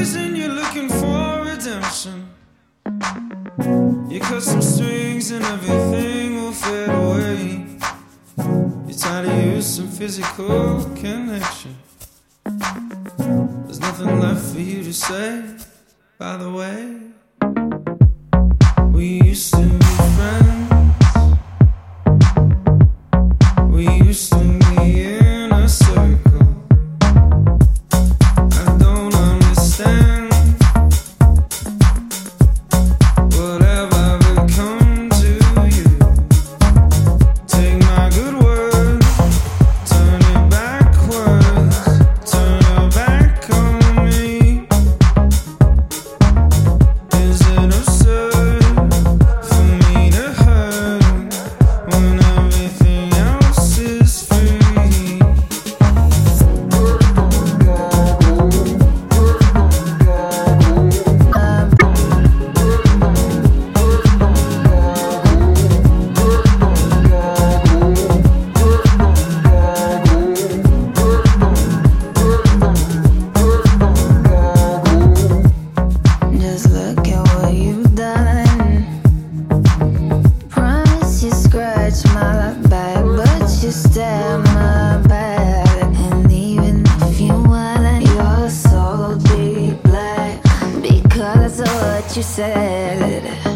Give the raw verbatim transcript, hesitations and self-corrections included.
reason you're looking for redemption. You cut some strings and everything will fade away. You're tired of using physical connection. There's nothing left for you to say, by the way. We used to be friends. We used to be in a circle. I don't understand whatever become to you. Take my good word, turn it backwards, turn your back on me. Is it absurd for me to hurt when everything else is free? Just look at what you've done. Promise you scratch my back, but you stab my back. And even if you wanna, your soul will be black because of what you said.